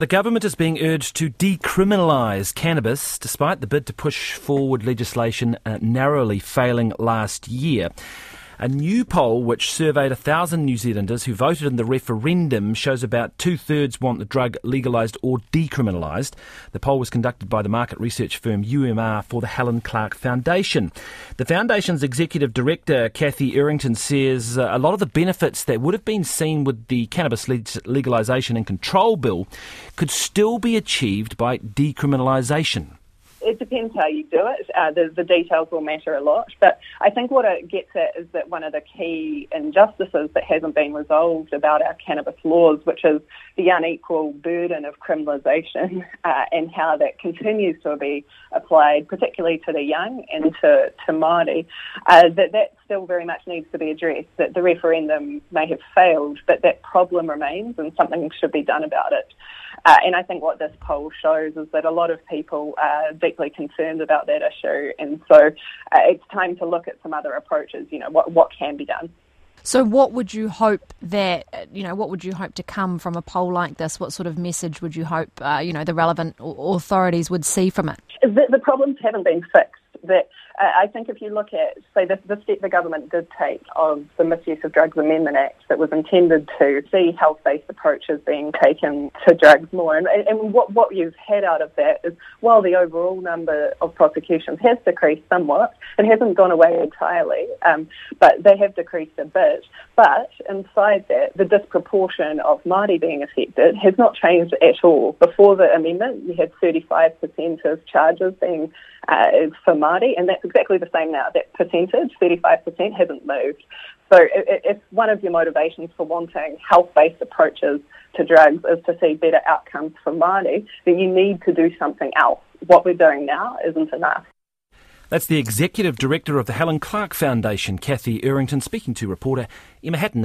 The government is being urged to decriminalise cannabis, despite the bid to push forward legislation narrowly failing last year. A new poll which surveyed 1,000 New Zealanders who voted in the referendum shows about two-thirds want the drug legalised or decriminalised. The poll was conducted by the market research firm UMR for the Helen Clark Foundation. The foundation's executive director, Cathy Errington, says a lot of the benefits that would have been seen with the cannabis legalisation and control bill could still be achieved by decriminalisation. It depends how you do it. The details will matter a lot. But I think what it gets at is that one of the key injustices that hasn't been resolved about our cannabis laws, which is the unequal burden of criminalisation and how that continues to be applied, particularly to the young and to Māori, that still very much needs to be addressed, that the referendum may have failed, but that problem remains and something should be done about it. And I think what this poll shows is that a lot of people are deeply concerned about that issue, and so it's time to look at some other approaches, what can be done. So what would you hope to come from a poll like this? What sort of message would you hope, the relevant authorities would see from it? The problems haven't been fixed. I think if you look at, say, the step the government did take of the Misuse of Drugs Amendment Act that was intended to see health-based approaches being taken to drugs more, and what you've had out of that is, while the overall number of prosecutions has decreased somewhat, it hasn't gone away entirely, but they have decreased a bit. But inside that, the disproportion of Māori being affected has not changed at all. Before the amendment, you had 35% of charges being for Māori, and that's exactly the same now. That percentage, 35%, hasn't moved. So if one of your motivations for wanting health-based approaches to drugs is to see better outcomes for Māori, then you need to do something else. What we're doing now isn't enough. That's the executive director of the Helen Clark Foundation, Cathy Errington, speaking to reporter Emma Hatton.